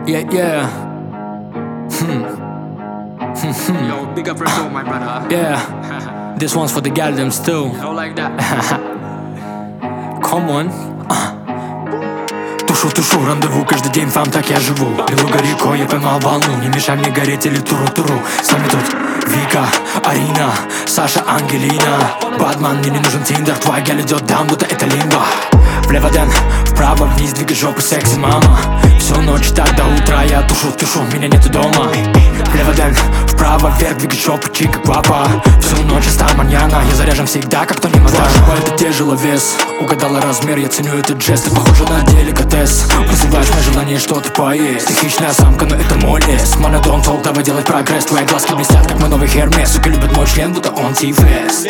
Yeah, yeah. Yo, big up for you, my brother. Yeah. This one's for the gal them still. Yo, like that. Come on. Тушу, рандеву, каждый день фам, так я живу. Белуга рекой, я поймал волну. Не мешай мне гореть или туру-туру. С вами тут Вика, Арина, Саша, Ангелина. Бадман, мне не нужен тиндер. Твоя гель идет даун, будто это лимба. Влево дэн, вправо вниз, двигай жопу, секси, мама. Всю ночь так до утра я тушу, меня нету дома. Влево дэн, вправо вверх, двигай жопу, чика, гвапа. Всю ночь ста маньяна, я заряжен всегда, как Тони Монтана. Это тяжеловес, угадала размер, я ценю этот жест. Ты похожа на деликатес, вызываешь мое желание что-то поесть. Ты хищная самка, но это мой лес. Money don't talk, давай делать прогресс. Твои глазки блестят, как мой новый Hermes. Сука любит мой член, будто он T-Fest.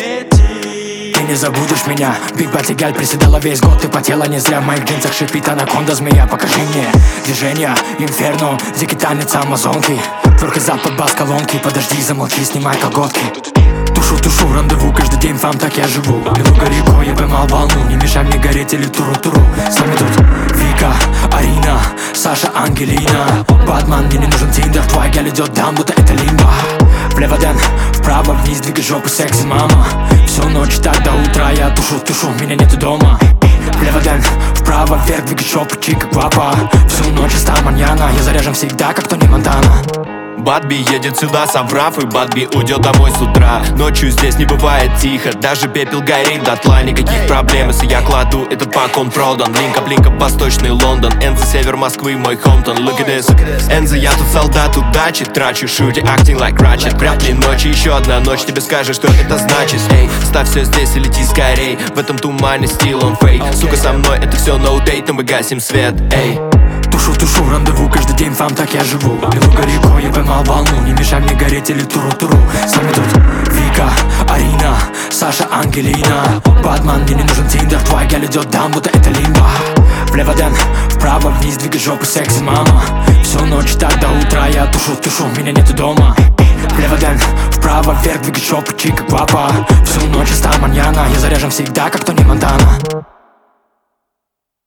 Ты не забудешь меня. Биг Бати Галь приседала весь год. Ты потела не зря, в моих джинсах шипит анаконда змея. Покажи мне движения, инферно. Дикий танец амазонки. Тверкий зад под бас колонки. Подожди, замолчи, снимай колготки. Тушу, рандеву, каждый день фам, так я живу. Белуга рекой, я поймал волну. Не мешай мне гореть или туру-туру. С вами тут Вика, Арина, Саша, Ангелина. Бадман, мне не нужен тиндер. Твоя гель идет даун, будто это лимба. Влево дэн, вправо вниз, двигай жопу, секси, мама. Всю ночь так до утра я тушу, меня нету дома. Влево дэн, вправо вверх, двигай жопу, чика, гвапа. Всю ночь ста маньяна, я заряжен всегда, как Тони Монтана. Бадби едет сюда, соврав, и Бадби уйдет домой с утра. Ночью здесь не бывает тихо, даже пепел горит дотла. Никаких проблем, если я кладу этот пак, он продан. Линка, восточный Лондон, Энза, север Москвы, мой Хомтон. Look at this, Энза, я тут солдат удачи. Трачу, шути, acting like Ratchet. Вряд ли ночи, еще одна ночь, тебе скажет, что это значит. Эй, ставь все здесь и лети скорей. В этом тумане стил он фейк. Сука, со мной это все no date, но мы гасим свет, эй. Тушу, рандеву, каждый день фам, так я живу. Белуга рекой, я поймал волну. Не мешай мне гореть или туру-туру. С вами тут Вика, Арина, Саша, Ангелина. Бадман, мне не нужен тиндер. Твоя гель идет даун, будто это лимба. Влево дэн, вправо вниз, двигай жопу, секси, мама. Всю ночь так до утра я тушу, меня нету дома. Влево дэн, вправо вверх, двигай жопу, чика, гвапа. Всю ночь ста маньяна, я заряжен всегда, как Тони Монтана.